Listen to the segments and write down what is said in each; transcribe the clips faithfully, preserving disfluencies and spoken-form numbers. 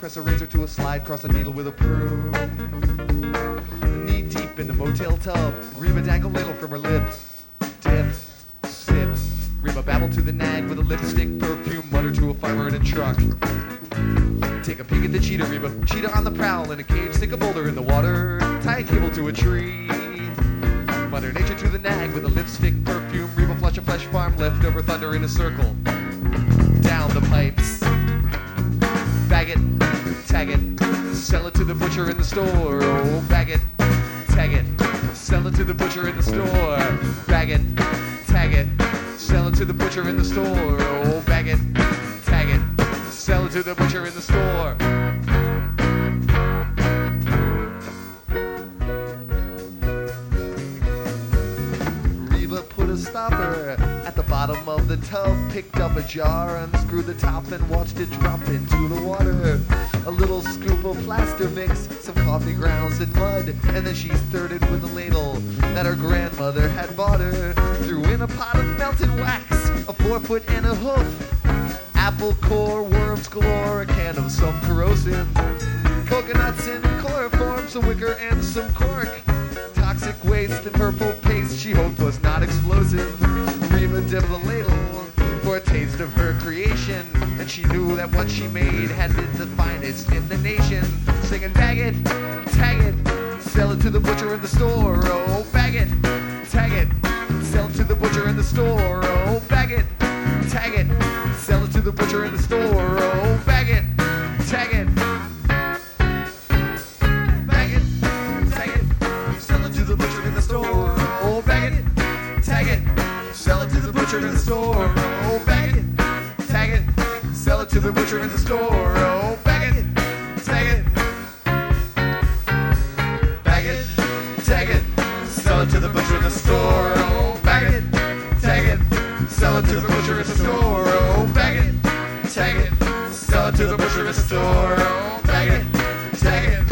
Press a razor to a slide, cross a needle with a broom. Knee deep in the motel tub, Reba dangle ladle from her lip. Dip, sip. Reba babble to the nag with a lipstick perfume, mutter to a farmer in a truck. Take a peek at the cheetah, Reba. Cheetah on the prowl in a cage, stick a boulder in the water, tie a cable to a tree. Mother Nature to the nag with a lipstick perfume, Reba flush a flesh farm, leftover thunder in a circle. Down the pipes. Bag it, tag it, sell it to the butcher in the store. Oh, bag it, tag it, sell it to the butcher in the store. Bag it, tag it, sell it to the butcher in the store. Oh, bag it, tag it, sell it to the butcher in the store. Reba put a stopper at the bottom of the tub, picked up a jar, unscrewed the top, and watched it drop into the water. A little scoop of plaster mix, some coffee grounds and mud, and then she stirred it with a ladle that her grandmother had bought her. Threw in a pot of melted wax, a forefoot and a hoof, apple core, worms galore, a can of some corrosive, coconuts in chloroform, some wicker and some cork, toxic waste and purple paste she hoped was not explosive. Reba dipped the ladle for a taste of her creation, and she knew that what she made had been the finest in the nation. Singing, bag it, tag it, sell it to the butcher in the store. Oh, bag it, tag it, sell it to the butcher in the store. Oh, bag it, tag it, sell it to the butcher in the store. Oh, bag it, tag it, bag it, tag it, sell it to the butcher in the store. Oh, bag it, tag it, sell it to the butcher in the store. Oh, bag it, tag it, sell it to the butcher in the store. Oh, bag it, tag it, bag it, tag it, sell it to the butcher in the store. Oh, bag it, tag it, sell it to the butcher in the store. Oh, bag it, tag it, sell it to the butcher in the store. Oh, bag it, tag it.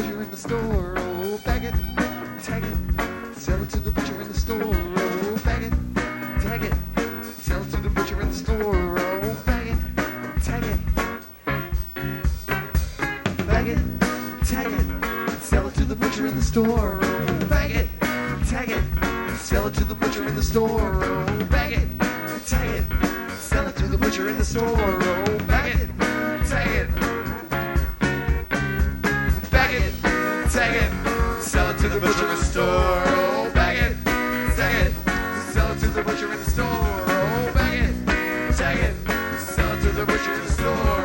butcher in the store. Oh, bag it, tag it, sell it to the butcher in the store. Oh, bag it, tag it, sell it to the butcher in the store. Oh, bag it, tag it, bag it, tag it, sell it to the butcher in the store. Oh, bag it, tag it, sell it to the butcher in the store. Oh, bag it, tag it, sell it to the butcher in the store. Oh, bag it, tag it, bag it, tag it, sell it to the butcher in the store. Oh, bag it, tag it, sell it to the butcher in the store. Oh, bag it, tag it, sell it to the butcher in the store.